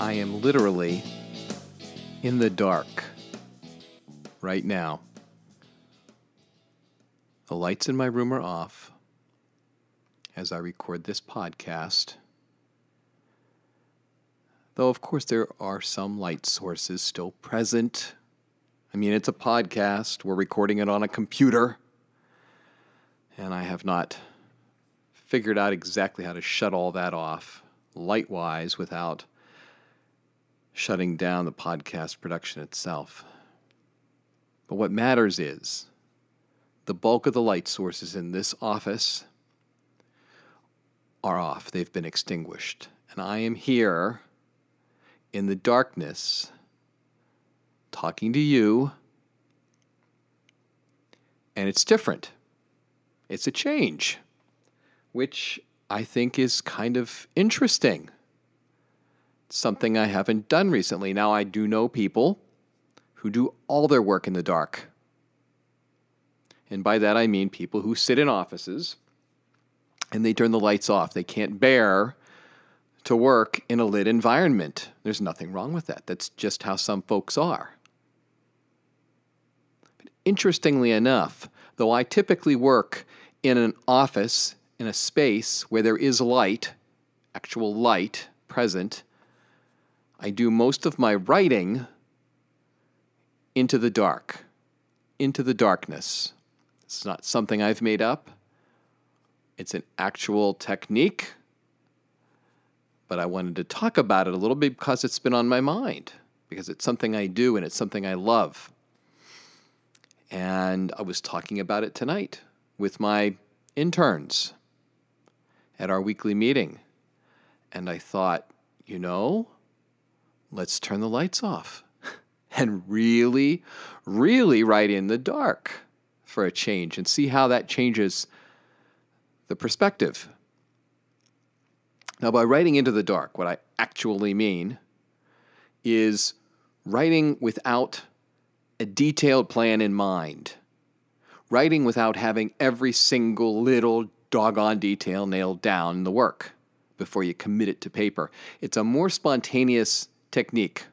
I am literally in the dark right now. The lights in my room are off as I record this podcast. Though, of course, there are some light sources still present. I mean, it's a podcast. We're recording it on a computer. And I have not figured out exactly how to shut all that off light-wise without shutting down the podcast production itself. But what matters is the bulk of the light sources in this office are off. They've been extinguished. And I am here in the darkness talking to you. And it's different. It's a change, which I think is kind of interesting. It's something I haven't done recently. Now, I do know people who do all their work in the dark. And by that I mean people who sit in offices and they turn the lights off. They can't bear to work in a lit environment. There's nothing wrong with that. That's just how some folks are. But interestingly enough, though I typically work in an office, in a space where there is light, actual light present, I do most of my writing into the dark, into the darkness. It's not something I've made up. It's an actual technique. But I wanted to talk about it a little bit because it's been on my mind, because it's something I do and it's something I love. And I was talking about it tonight with my interns at our weekly meeting. And I thought, let's turn the lights off and really, really write in the dark for a change and see how that changes the perspective. Now, by writing into the dark, what I actually mean is writing without a detailed plan in mind. Writing without having every single little doggone detail nailed down in the work before you commit it to paper. It's a more spontaneous technique.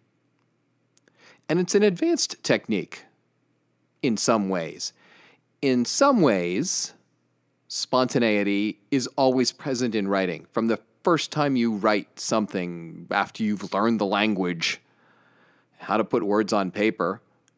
And it's an advanced technique in some ways. In some ways, spontaneity is always present in writing. From the first time you write something after you've learned the language, how to put words on paper,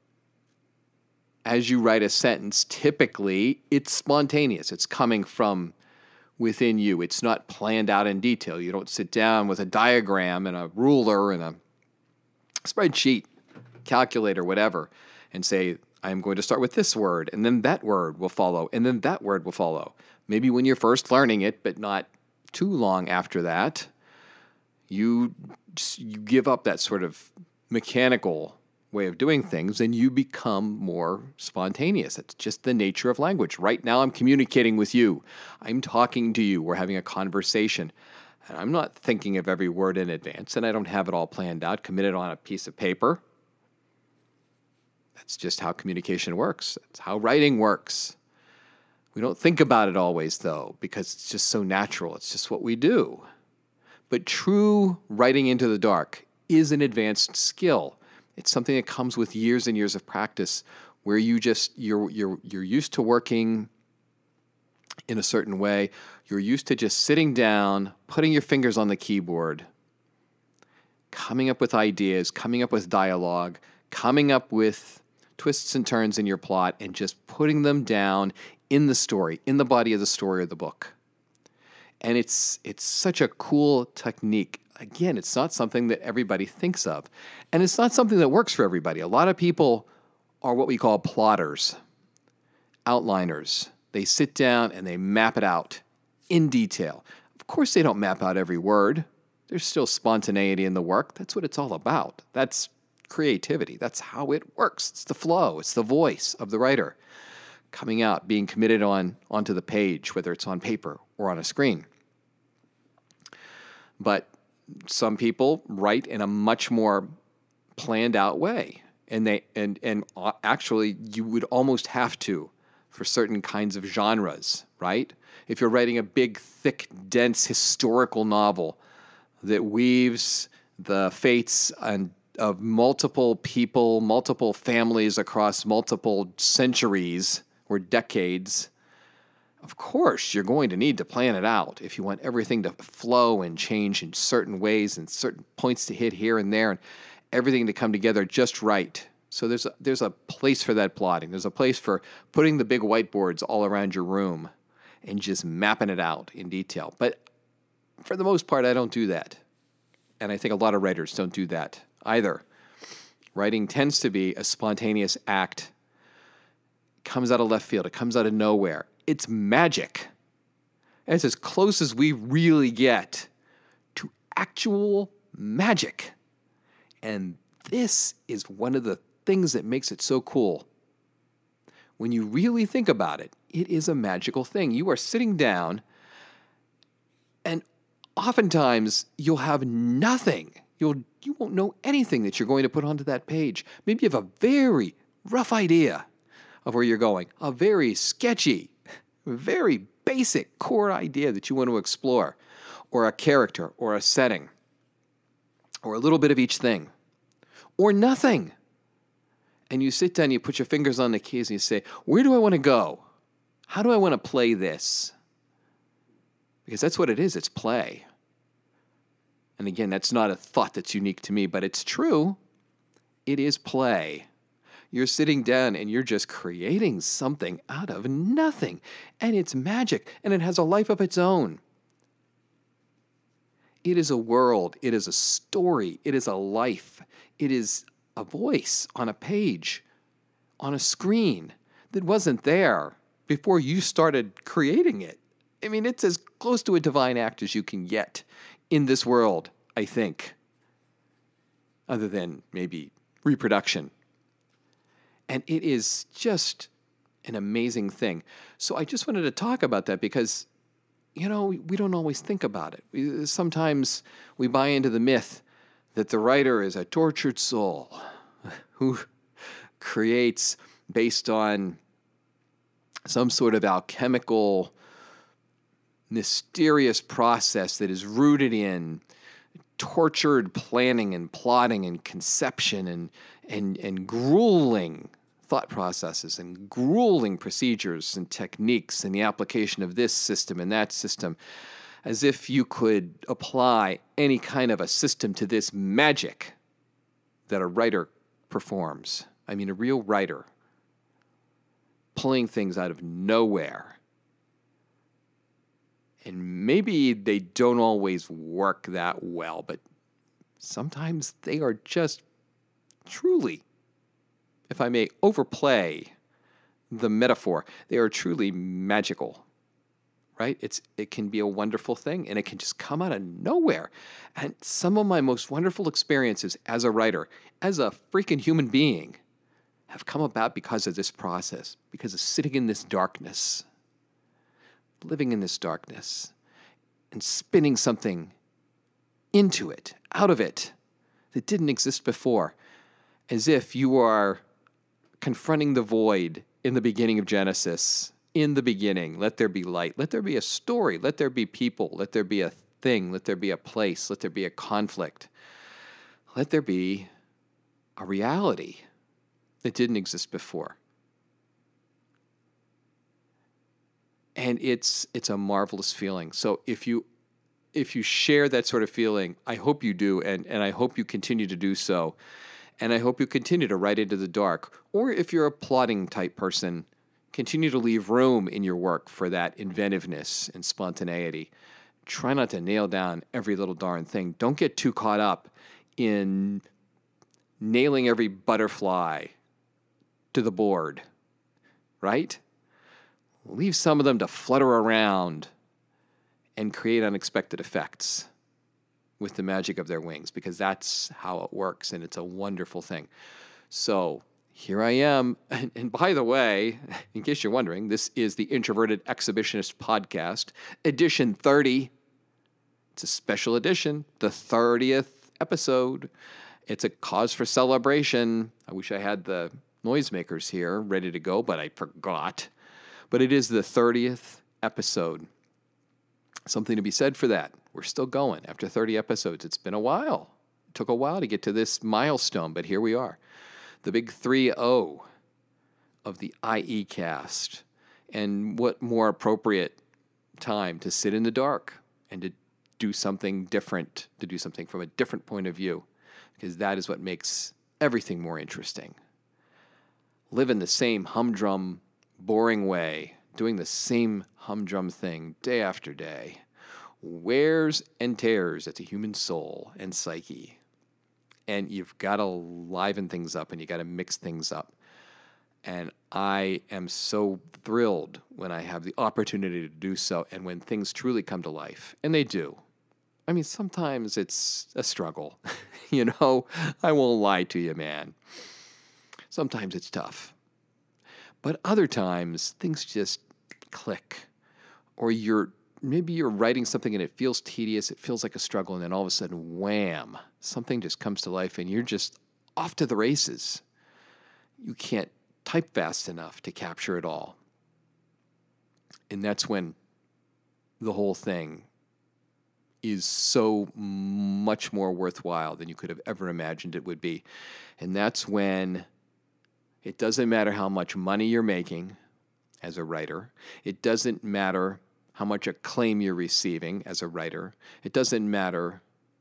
as you write a sentence, typically it's spontaneous. It's coming from within you. It's not planned out in detail. You don't sit down with a diagram and a ruler and a spreadsheet, calculator, whatever, and say, I'm going to start with this word, and then that word will follow, and then that word will follow. Maybe when you're first learning it, but not too long after that, you give up that sort of mechanical way of doing things and you become more spontaneous. It's just the nature of language. Right now I'm communicating with you. I'm talking to you. We're having a conversation. And I'm not thinking of every word in advance, and I don't have it all planned out, committed on a piece of paper. That's just how communication works. That's how writing works. We don't think about it always, though, because it's just so natural. It's just what we do. But true writing into the dark is an advanced skill. It's something that comes with years and years of practice, where you're used to working in a certain way. You're used to just sitting down, putting your fingers on the keyboard, coming up with ideas, coming up with dialogue, coming up with twists and turns in your plot, and just putting them down in the story, in the body of the story of the book. And it's such a cool technique. Again, it's not something that everybody thinks of. And it's not something that works for everybody. A lot of people are what we call plotters, outliners. They sit down and they map it out in detail. Of course, they don't map out every word. There's still spontaneity in the work. That's what it's all about. That's creativity. That's how it works. It's the flow. It's the voice of the writer coming out, being committed onto the page, whether it's on paper or on a screen. But some people write in a much more planned out way. And actually you would almost have to for certain kinds of genres, right? If you're writing a big, thick, dense historical novel that weaves the fates of multiple people, multiple families across multiple centuries or decades, of course, you're going to need to plan it out if you want everything to flow and change in certain ways and certain points to hit here and there and everything to come together just right. So there's a place for that plotting. There's a place for putting the big whiteboards all around your room and just mapping it out in detail. But for the most part, I don't do that. And I think a lot of writers don't do that either. Writing tends to be a spontaneous act. It comes out of left field. It comes out of nowhere. It's magic. It's as close as we really get to actual magic. And this is one of the things that makes it so cool. When you really think about it, it is a magical thing. You are sitting down, and oftentimes you'll have nothing. You won't know anything that you're going to put onto that page. Maybe you have a very rough idea of where you're going, a very sketchy, very basic core idea that you want to explore, or a character, or a setting, or a little bit of each thing, or nothing. And you sit down, you put your fingers on the keys, and you say, where do I want to go? How do I want to play this? Because that's what it is. It's play. And again, that's not a thought that's unique to me, but it's true. It is play. You're sitting down and you're just creating something out of nothing. And it's magic, and it has a life of its own. It is a world. It is a story. It is a life. It is a voice on a page, on a screen that wasn't there before you started creating it. I mean, it's as close to a divine act as you can get in this world, I think, other than maybe reproduction. And it is just an amazing thing. So I just wanted to talk about that because, we don't always think about it. Sometimes we buy into the myth that the writer is a tortured soul who creates based on some sort of alchemical, mysterious process that is rooted in tortured planning and plotting and conception and grueling thought processes and grueling procedures and techniques and the application of this system and that system, as if you could apply any kind of a system to this magic that a writer performs. I mean, a real writer pulling things out of nowhere. And maybe they don't always work that well, but sometimes they are just truly, if I may overplay the metaphor, they are truly magical, right? It can be a wonderful thing, and it can just come out of nowhere. And some of my most wonderful experiences as a writer, as a freaking human being, have come about because of this process, because of sitting in this darkness, living in this darkness, and spinning something into it, out of it, that didn't exist before, as if you are confronting the void in the beginning of Genesis. In the beginning, let there be light. Let there be a story. Let there be people. Let there be a thing. Let there be a place. Let there be a conflict. Let there be a reality that didn't exist before. And it's a marvelous feeling. So if you share that sort of feeling, I hope you do, and I hope you continue to do so. And I hope you continue to write into the dark. Or if you're a plotting type person, continue to leave room in your work for that inventiveness and spontaneity. Try not to nail down every little darn thing. Don't get too caught up in nailing every butterfly to the board, right? Leave some of them to flutter around and create unexpected effects with the magic of their wings, because that's how it works, and it's a wonderful thing. So here I am. And by the way, in case you're wondering, this is the Introverted Exhibitionist Podcast, edition 30. It's a special edition, the 30th episode. It's a cause for celebration. I wish I had the noisemakers here ready to go, but I forgot. But it is the 30th episode. Something to be said for that. We're still going after 30 episodes. It's been a while. took a while to get to this milestone, but here we are. The big 3-0 of the IE cast. And what more appropriate time to sit in the dark and to do something different, to do something from a different point of view, because that is what makes everything more interesting. Living the same humdrum, boring way, doing the same humdrum thing day after day, wears and tears at the human soul and psyche. And you've got to liven things up and you got to mix things up. And I am so thrilled when I have the opportunity to do so and when things truly come to life. And they do. I mean, sometimes it's a struggle. I won't lie to you, man. Sometimes it's tough. But other times, things just click. Or maybe you're writing something and it feels tedious, it feels like a struggle, and then all of a sudden, wham, something just comes to life and you're just off to the races. You can't type fast enough to capture it all. And that's when the whole thing is so much more worthwhile than you could have ever imagined it would be. And that's when it doesn't matter how much money you're making as a writer. It doesn't matter how much acclaim you're receiving as a writer. It doesn't matter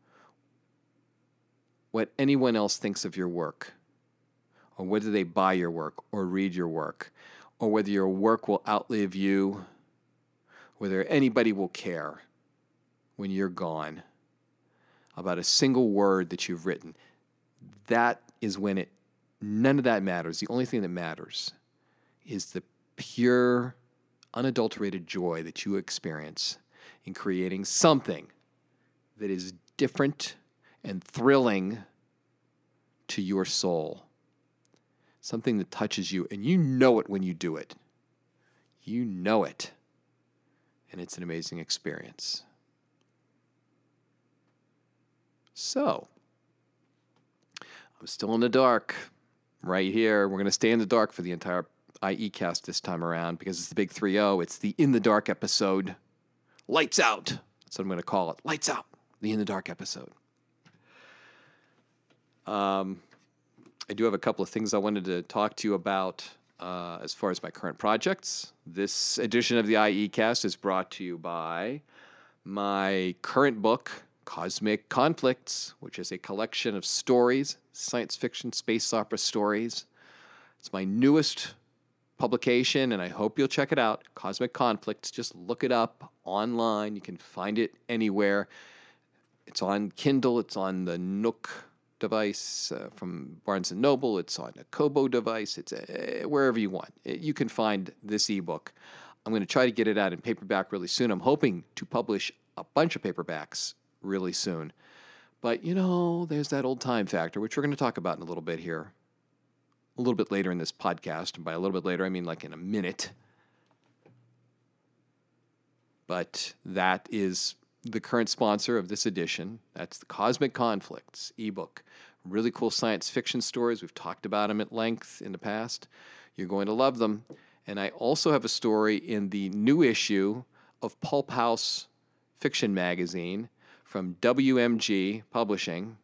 what anyone else thinks of your work, or whether they buy your work or read your work, or whether your work will outlive you, whether anybody will care when you're gone about a single word that you've written. That is when none of that matters. The only thing that matters is the pure, unadulterated joy that you experience in creating something that is different and thrilling to your soul. Something that touches you, and you know it when you do it. You know it. And it's an amazing experience. So, I'm still in the dark right here. We're going to stay in the dark for the entire IE cast this time around because it's the big 3-0. It's the In the Dark episode. Lights out. That's what I'm going to call it. Lights out. The In the Dark episode. I do have a couple of things I wanted to talk to you about as far as my current projects. This edition of the IE cast is brought to you by my current book, Cosmic Conflicts, which is a collection of stories, science fiction, space opera stories. It's my newest publication, and I hope you'll check it out. Cosmic Conflicts. Just look it up online. You can find it anywhere. It's on Kindle. It's on the Nook device from Barnes & Noble. It's on a Kobo device. It's wherever you want. You can find this ebook. I'm going to try to get it out in paperback really soon. I'm hoping to publish a bunch of paperbacks really soon. But, there's that old time factor, which we're going to talk about in a little bit here. A little bit later in this podcast. And by a little bit later, I mean like in a minute. But that is the current sponsor of this edition. That's the Cosmic Conflicts ebook. Really cool science fiction stories. We've talked about them at length in the past. You're going to love them. And I also have a story in the new issue of Pulp House Fiction Magazine from WMG Publishing,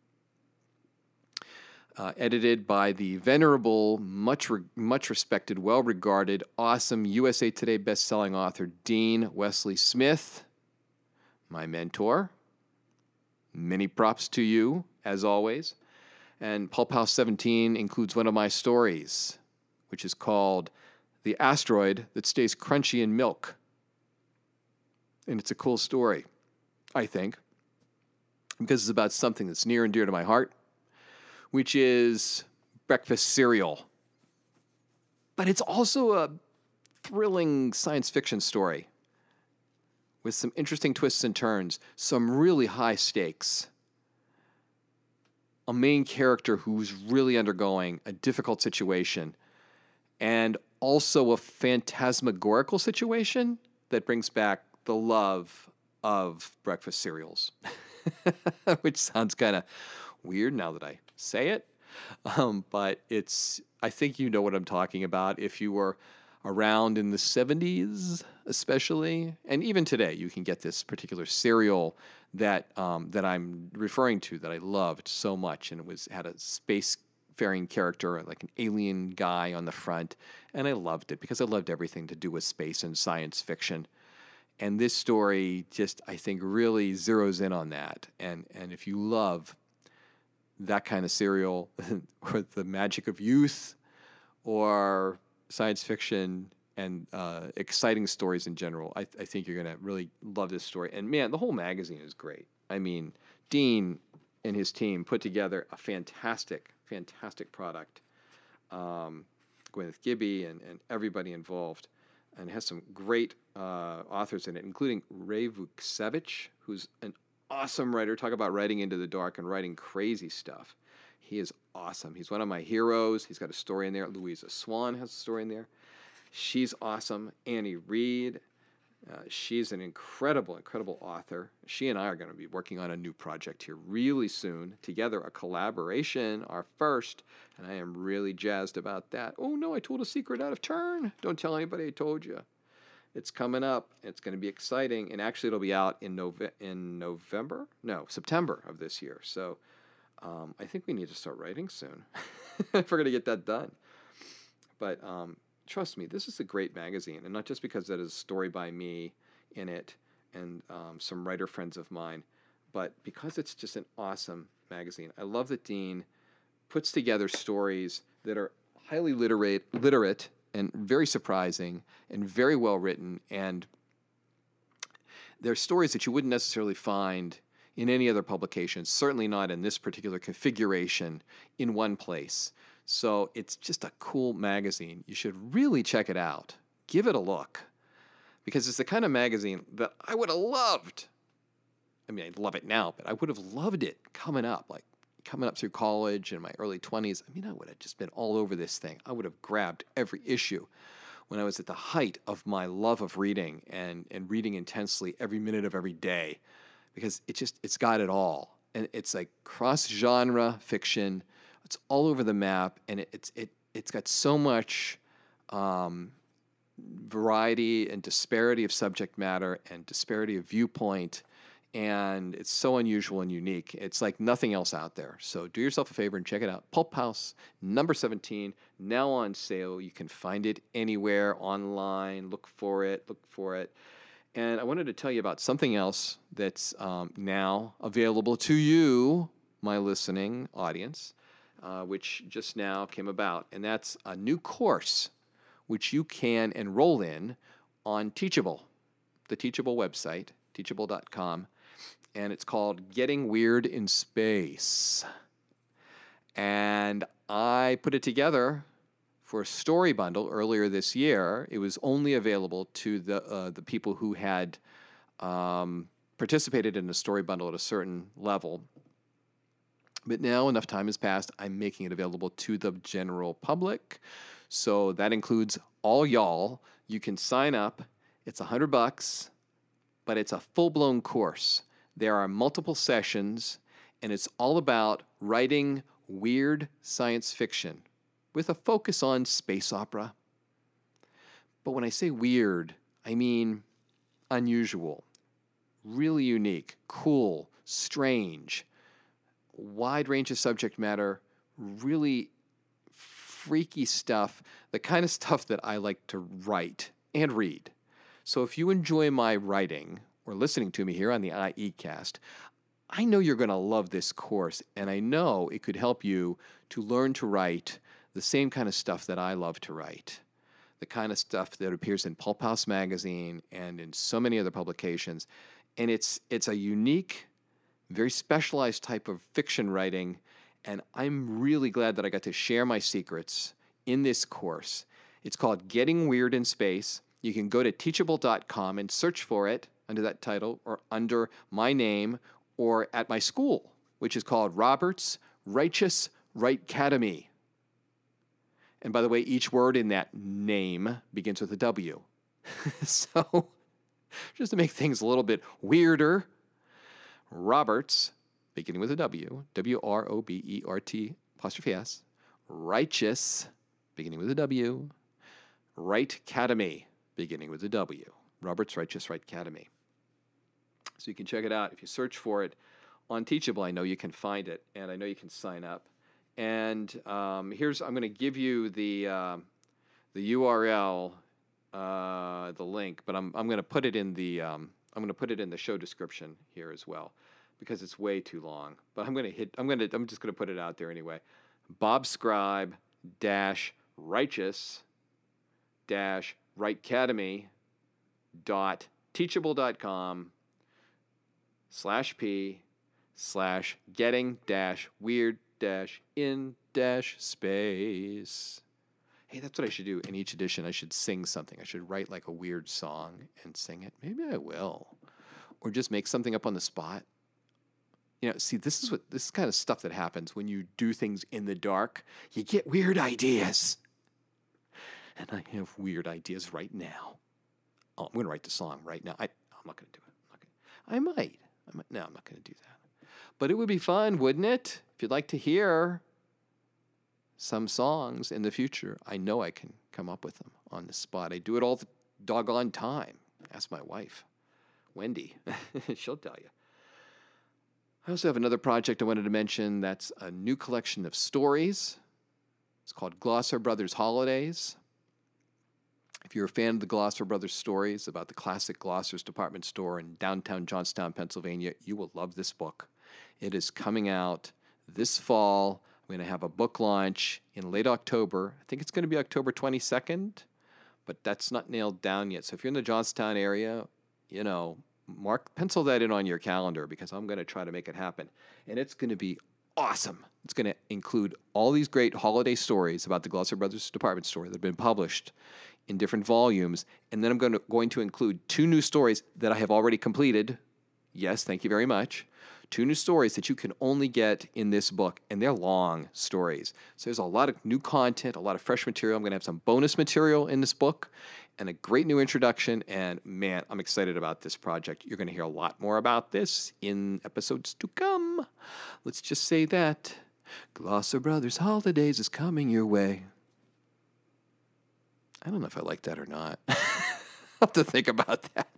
edited by the venerable, much respected, well-regarded, awesome USA Today best-selling author Dean Wesley Smith, my mentor. Many props to you, as always. And Pulp House 17 includes one of my stories, which is called The Asteroid That Stays Crunchy in Milk. And it's a cool story, I think, because it's about something that's near and dear to my heart, which is breakfast cereal. But it's also a thrilling science fiction story with some interesting twists and turns, some really high stakes, a main character who's really undergoing a difficult situation, and also a phantasmagorical situation that brings back the love of breakfast cereals, which sounds kind of weird now that I say it. But I think you know what I'm talking about. If you were around in the 70s, especially. And even today, you can get this particular serial that I'm referring to that I loved so much. And had a spacefaring character, like an alien guy on the front. And I loved it because I loved everything to do with space and science fiction. And this story just, I think, really zeroes in on that. And if you love that kind of serial, or the magic of youth, or science fiction and exciting stories in general, I think you're going to really love this story. And man, the whole magazine is great. I mean, Dean and his team put together a fantastic product. Gwyneth Gibby and everybody involved. And it has some great authors in it, including Ray Vuksevich, who's an awesome writer. Talk about writing into the dark and writing crazy stuff. He is awesome. He's one of my heroes. He's got a story in there. Louisa Swan has a story in there. She's awesome. Annie Reed. She's an incredible author. She and I are going to be working on a new project here really soon. Together, a collaboration, our first, and I am really jazzed about that. Oh no, I told a secret out of turn. Don't tell anybody I told you. It's coming up. It's going to be exciting, and actually it'll be out in September of this year. So I think we need to start writing soon if we're going to get that done. But trust me, this is a great magazine, and not just because that is a story by me in it and some writer friends of mine, but because it's just an awesome magazine. I love that Dean puts together stories that are highly literate and very surprising and very well written, and they're stories that you wouldn't necessarily find in any other publication, certainly not in this particular configuration in one place. So it's just a cool magazine. You should really check it out. Give it a look, because it's the kind of magazine that I would have loved. I mean, I love it now, but I would have loved it coming up through college in my early 20s. I mean, I would have just been all over this thing. I would have grabbed every issue when I was at the height of my love of reading and reading intensely every minute of every day, because it's got it all. And it's like cross-genre fiction. It's all over the map, and it's got so much variety and disparity of subject matter and disparity of viewpoint, and it's so unusual and unique. It's like nothing else out there. So do yourself a favor and check it out. Pulp House, number 17, now on sale. You can find it anywhere online. Look for it. And I wanted to tell you about something else that's now available to you, my listening audience, which just now came about. And that's a new course which you can enroll in on Teachable, the Teachable website, teachable.com. And it's called Getting Weird in Space. And I put it together for a story bundle earlier this year. It was only available to the people who had participated in a story bundle at a certain level. But now enough time has passed, I'm making it available to the general public. So that includes all y'all. You can sign up. It's $100, but it's a full-blown course. There are multiple sessions, and it's all about writing weird science fiction with a focus on space opera. But when I say weird, I mean unusual, really unique, cool, strange, wide range of subject matter, really freaky stuff, the kind of stuff that I like to write and read. So if you enjoy my writing or listening to me here on the IEcast, I know you're going to love this course, and I know it could help you to learn to write the same kind of stuff that I love to write, the kind of stuff that appears in Pulp House magazine and in so many other publications. And it's a unique, very specialized type of fiction writing, and I'm really glad that I got to share my secrets in this course. It's called Getting Weird in Space. You can go to teachable.com and search for it under that title or under my name or at my school, which is called Roberts Righteous Writecademy. And by the way, each word in that name begins with a W. So just to make things a little bit weirder, Roberts, beginning with a W, W-R-O-B-E-R-T, apostrophe S, Righteous, beginning with a W, Write Academy, beginning with a W. Robert's Righteous Write Academy. So you can check it out. If you search for it on Teachable, I know you can find it, and I know you can sign up. And I'm going to give you the URL, the link, but I'm going to put it in the show description here as well, because it's way too long. But I'm just going to put it out there anyway. bobscribe-writechess.teachable.com/p/getting-weird-in-space. Hey, that's what I should do in each edition. I should sing something. I should write like a weird song and sing it. Maybe I will. Or just make something up on the spot. See, this is kind of stuff that happens when you do things in the dark. You get weird ideas. And I have weird ideas right now. Oh, I'm going to write the song right now. I'm not going to do it. I might. No, I'm not going to do that. But it would be fun, wouldn't it? If you'd like to hear some songs in the future, I know I can come up with them on the spot. I do it all the doggone time. Ask my wife, Wendy. She'll tell you. I also have another project I wanted to mention. That's a new collection of stories. It's called Glosser Brothers Holidays. If you're a fan of the Glosser Brothers stories about the classic Glosser's department store in downtown Johnstown, Pennsylvania, you will love this book. It is coming out this fall. I'm going to have a book launch in late October. I think it's going to be October 22nd, but that's not nailed down yet. So if you're in the Johnstown area, pencil that in on your calendar, because I'm going to try to make it happen. And it's going to be awesome. It's going to include all these great holiday stories about the Glosser Brothers department store that have been published in different volumes. And then I'm going to include 2 new stories that I have already completed. Yes, thank you very much. 2 new stories that you can only get in this book, and they're long stories. So there's a lot of new content, a lot of fresh material. I'm going to have some bonus material in this book and a great new introduction. And man, I'm excited about this project. You're going to hear a lot more about this in episodes to come. Let's just say that Glosser Brothers Holidays is coming your way. I don't know if I like that or not. I'll have to think about that.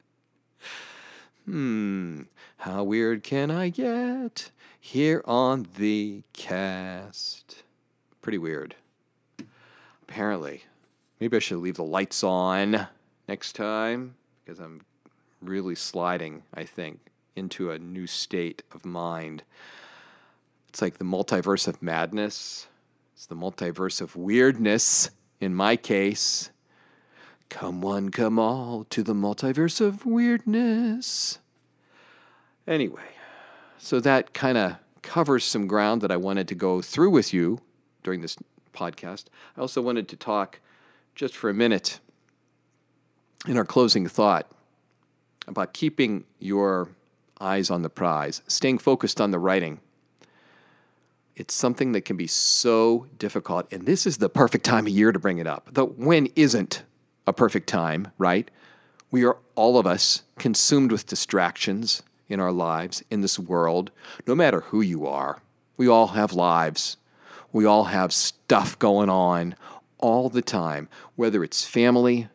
How weird can I get here on the cast? Pretty weird. Apparently. Maybe I should leave the lights on next time, because I'm really sliding, I think, into a new state of mind. It's like the multiverse of madness. It's the multiverse of weirdness, in my case. Come one, come all to the multiverse of weirdness. Anyway, so that kind of covers some ground that I wanted to go through with you during this podcast. I also wanted to talk just for a minute in our closing thought about keeping your eyes on the prize, staying focused on the writing. It's something that can be so difficult, and this is the perfect time of year to bring it up. The when isn't a perfect time, right? We are, all of us, consumed with distractions in our lives, in this world, no matter who you are. We all have lives. We all have stuff going on all the time, whether it's family,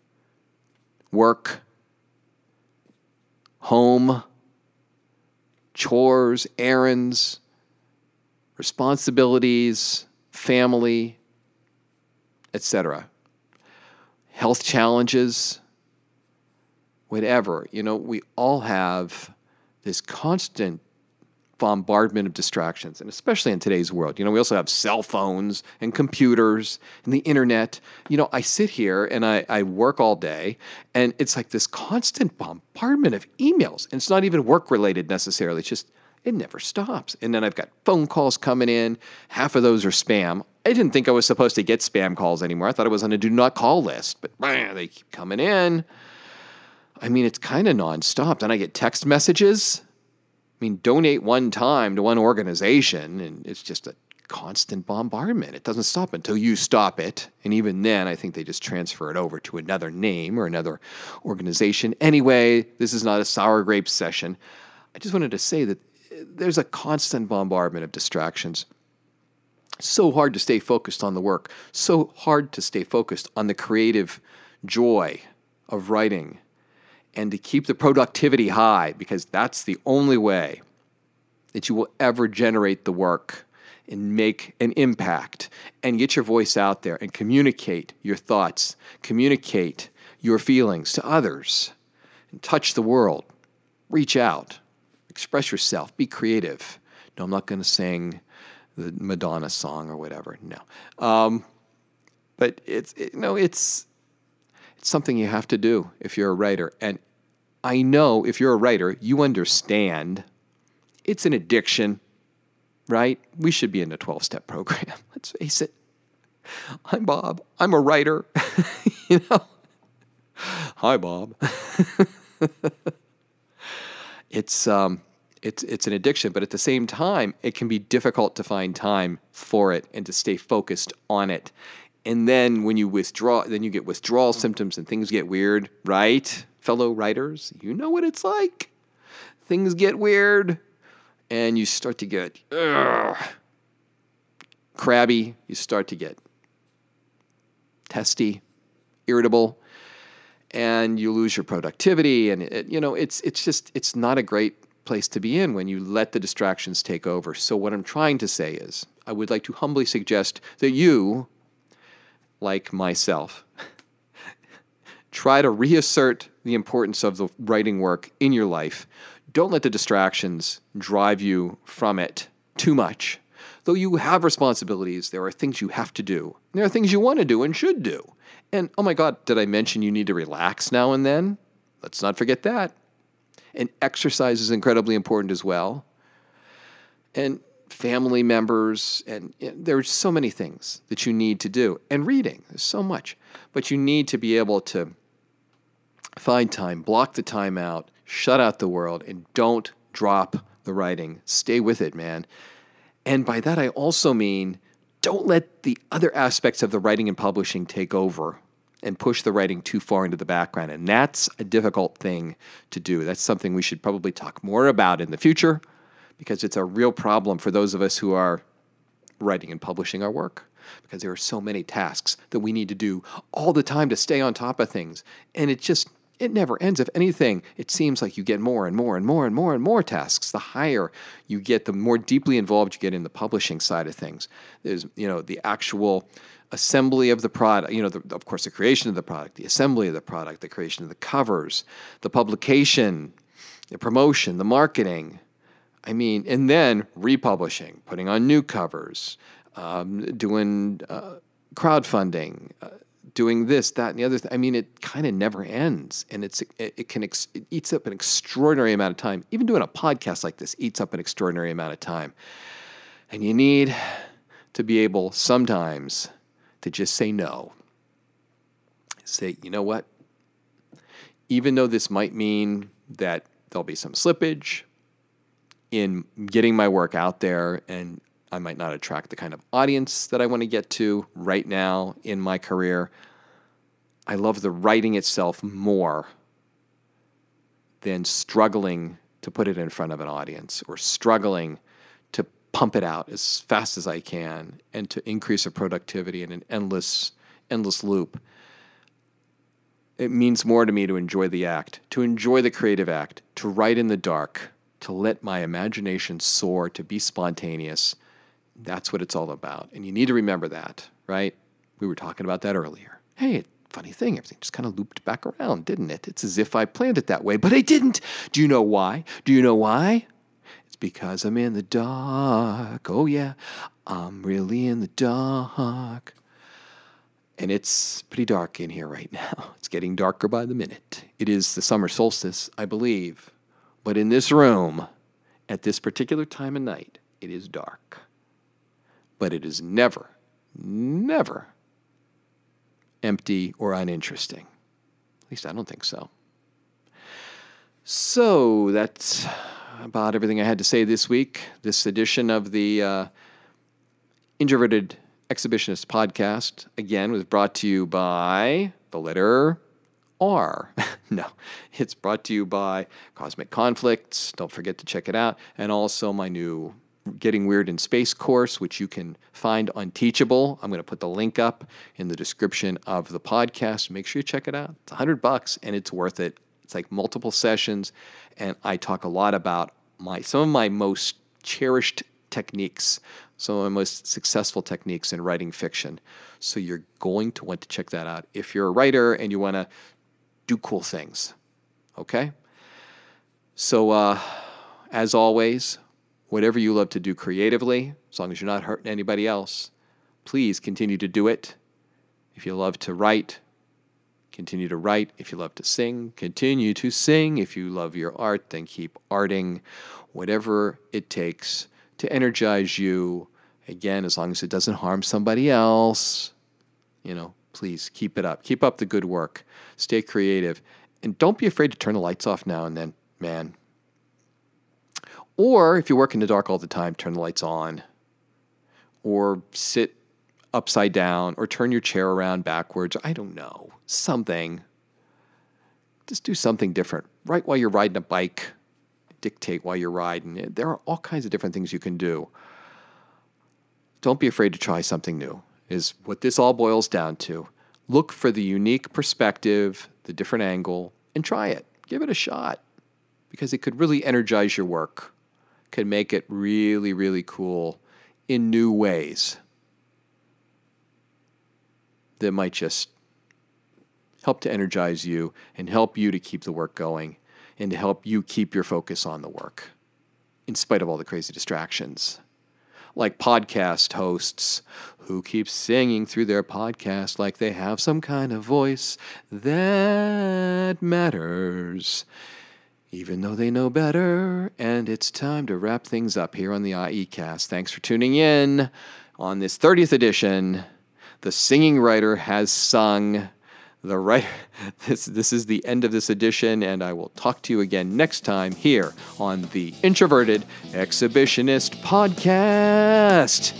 work, home, chores, errands, responsibilities, family, etc. Health challenges, whatever. We all have this constant bombardment of distractions, and especially in today's world. We also have cell phones and computers and the internet. I sit here and I work all day, and it's like this constant bombardment of emails. And it's not even work-related necessarily. It's just, it never stops. And then I've got phone calls coming in. Half of those are spam. I didn't think I was supposed to get spam calls anymore. I thought I was on a do not call list, but they keep coming in. It's kind of nonstop. Then I get text messages. Donate one time to one organization, and it's just a constant bombardment. It doesn't stop until you stop it. And even then, I think they just transfer it over to another name or another organization. Anyway, this is not a sour grapes session. I just wanted to say that there's a constant bombardment of distractions. So hard to stay focused on the work, so hard to stay focused on the creative joy of writing and to keep the productivity high, because that's the only way that you will ever generate the work and make an impact and get your voice out there and communicate your thoughts, communicate your feelings to others, and touch the world. Reach out, express yourself, be creative. No, I'm not going to sing the Madonna song or whatever. No, but it's something you have to do if you're a writer. And I know if you're a writer, you understand it's an addiction, right? We should be in a 12-step program. Let's face it. I'm Bob. I'm a writer. Hi, Bob. It's an addiction, but at the same time, it can be difficult to find time for it and to stay focused on it. And then when you withdraw, then you get withdrawal symptoms and things get weird, right? Fellow writers, you know what it's like. Things get weird and you start to get crabby. You start to get testy, irritable, and you lose your productivity. And it's not a great place to be in when you let the distractions take over. So what I'm trying to say is, I would like to humbly suggest that you, like myself, try to reassert the importance of the writing work in your life. Don't let the distractions drive you from it too much. Though you have responsibilities, there are things you have to do. There are things you want to do and should do. And oh my God, did I mention you need to relax now and then? Let's not forget that. And exercise is incredibly important as well. And family members, and there's so many things that you need to do. And reading, there's so much. But you need to be able to find time, block the time out, shut out the world, and don't drop the writing. Stay with it, man. And by that, I also mean don't let the other aspects of the writing and publishing take over and push the writing too far into the background. And that's a difficult thing to do. That's something we should probably talk more about in the future, because it's a real problem for those of us who are writing and publishing our work, because there are so many tasks that we need to do all the time to stay on top of things. And it never ends. If anything, it seems like you get more and more and more and more and more tasks. The higher you get, the more deeply involved you get in the publishing side of things. There's, the actual assembly of the product, of course, the creation of the product, the assembly of the product, the creation of the covers, the publication, the promotion, the marketing. And then republishing, putting on new covers, doing crowdfunding, doing this, that, and the other thing. It kind of never ends, and it eats up an extraordinary amount of time. Even doing a podcast like this eats up an extraordinary amount of time. And you need to be able sometimes to just say no. Say, you know what? Even though this might mean that there'll be some slippage in getting my work out there, and I might not attract the kind of audience that I want to get to right now in my career, I love the writing itself more than struggling to put it in front of an audience or struggling to pump it out as fast as I can and to increase the productivity in an endless loop. It means more to me to enjoy the act, to enjoy the creative act, to write in the dark, to let my imagination soar, to be spontaneous. That's what it's all about. And you need to remember that, right? We were talking about that earlier. Hey, funny thing, everything just kind of looped back around, didn't it? It's as if I planned it that way, but I didn't. Do you know why? It's because I'm in the dark. Oh yeah, I'm really in the dark. And it's pretty dark in here right now. It's getting darker by the minute. It is the summer solstice, I believe. But in this room, at this particular time of night, it is dark. But it is never, never empty or uninteresting. At least I don't think so. So that's about everything I had to say this week. This edition of the Introverted Exhibitionist Podcast, again, was brought to you by the letter R. No, it's brought to you by Cosmic Conflicts. Don't forget to check it out. And also my new Getting Weird in Space course, which you can find on Teachable. I'm going to put the link up in the description of the podcast. Make sure you check it out. It's $100 and it's worth it. It's like multiple sessions, and I talk a lot about some of my most cherished techniques, some of my most successful techniques in writing fiction. So you're going to want to check that out if you're a writer and you want to do cool things. Okay? So as always, whatever you love to do creatively, as long as you're not hurting anybody else, please continue to do it. If you love to write, continue to write. If you love to sing, continue to sing. If you love your art, then keep arting. Whatever it takes to energize you, again, as long as it doesn't harm somebody else, please keep it up. Keep up the good work. Stay creative. And don't be afraid to turn the lights off now and then, man. Or if you work in the dark all the time, turn the lights on. Or sit upside down, or turn your chair around backwards. I don't know. Something. Just do something different. Write while you're riding a bike. Dictate while you're riding. There are all kinds of different things you can do. Don't be afraid to try something new, is what this all boils down to. Look for the unique perspective, the different angle, and try it. Give it a shot, because it could really energize your work. Could make it really, really cool in new ways that might just help to energize you and help you to keep the work going and to help you keep your focus on the work in spite of all the crazy distractions. Like podcast hosts who keep singing through their podcast like they have some kind of voice that matters, even though they know better. And it's time to wrap things up here on the IEcast. Thanks for tuning in on this 30th edition. The singing writer has sung. This is the end of this edition, and I will talk to you again next time here on the Introverted Exhibitionist Podcast.